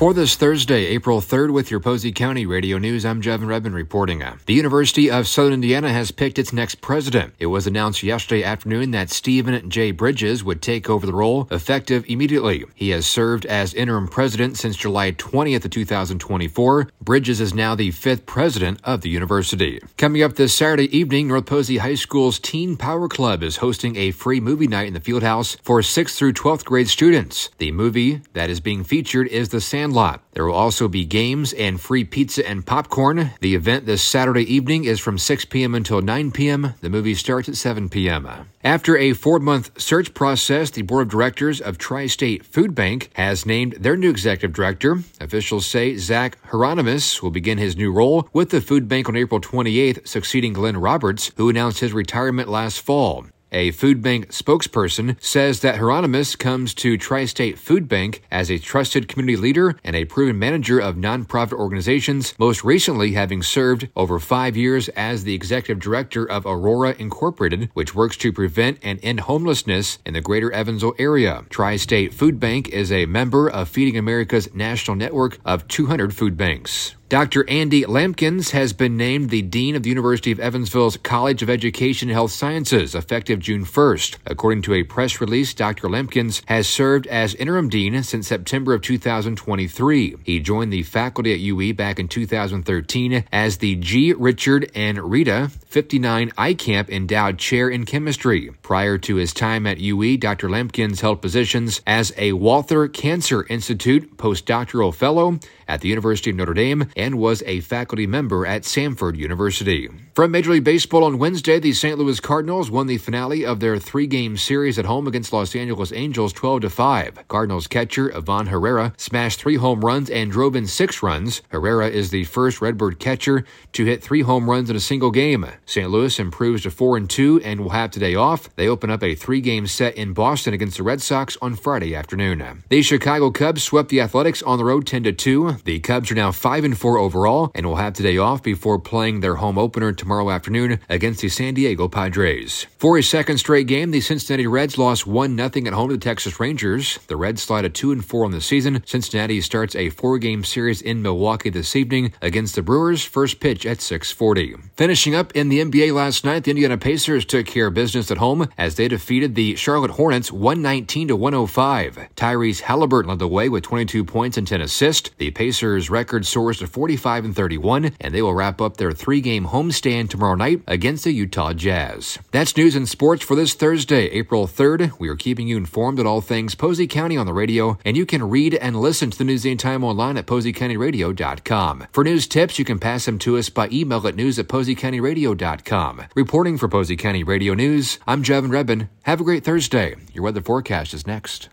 For this Thursday, April 3rd, with your Posey County Radio News, I'm Jevin Redmond reporting. The University of Southern Indiana has picked its next president. It was announced yesterday afternoon that Stephen J. Bridges would take over the role effective immediately. He has served as interim president since July 20th of 2024. Bridges is now the fifth president of the university. Coming up this Saturday evening, North Posey High School's Teen Power Club is hosting a free movie night in the Fieldhouse for 6th through 12th grade students. The movie that is being featured is The Sandlot. There will also be games and free pizza and popcorn. The event this Saturday evening is from 6 p.m. until 9 p.m. The movie starts at 7 p.m. After a 4-month search process, the board of directors of Tri-State Food Bank has named their new executive director. Officials say Zach Hieronymus will begin his new role with the food bank on April 28th, succeeding Glenn Roberts, who announced his retirement last fall. A food bank spokesperson says that Hieronymus comes to Tri-State Food Bank as a trusted community leader and a proven manager of nonprofit organizations, most recently having served over 5 years as the executive director of Aurora Incorporated, which works to prevent and end homelessness in the greater Evansville area. Tri-State Food Bank is a member of Feeding America's national network of 200 food banks. Dr. Andy Lampkins has been named the Dean of the University of Evansville's College of Education and Health Sciences, effective June 1st. According to a press release, Dr. Lampkins has served as interim dean since September of 2023. He joined the faculty at UE back in 2013 as the G. Richard and Rita 59 Eykamp Endowed Chair in Chemistry. Prior to his time at UE, Dr. Lampkins held positions as a Walther Cancer Institute postdoctoral fellow at the University of Notre Dame and was a faculty member at Samford University. From Major League Baseball on Wednesday, the St. Louis Cardinals won the finale of their 3-game series at home against Los Angeles Angels 12-5. Cardinals catcher Ivan Herrera smashed 3 home runs and drove in 6 runs. Herrera is the first Redbird catcher to hit 3 home runs in a single game. St. Louis improves to 4-2 and will have today off. They open up a 3-game set in Boston against the Red Sox on Friday afternoon. The Chicago Cubs swept the Athletics on the road 10-2. The Cubs are now 5-4 overall and will have today off before playing their home opener tomorrow afternoon against the San Diego Padres. For a second straight game, the Cincinnati Reds lost 1-0 at home to the Texas Rangers. The Reds slide at 2-4 on the season. Cincinnati starts a 4-game series in Milwaukee this evening against the Brewers. First pitch at 6:40. Finishing up in the NBA last night, the Indiana Pacers took care of business at home as they defeated the Charlotte Hornets 119-105. Tyrese Halliburton led the way with 22 points and 10 assists. The Pacers' record soars to 45-31, and they will wrap up their 3-game homestand tomorrow night against the Utah Jazz. That's news and sports for this Thursday, April 3rd. We are keeping you informed on all things Posey County on the radio, and you can read and listen to the news anytime online at PoseyCountyRadio.com. For news tips, you can pass them to us by email at news@PoseyCountyRadio.com. Reporting for Posey County Radio News, I'm Jevin Redmond. Have a great Thursday. Your weather forecast is next.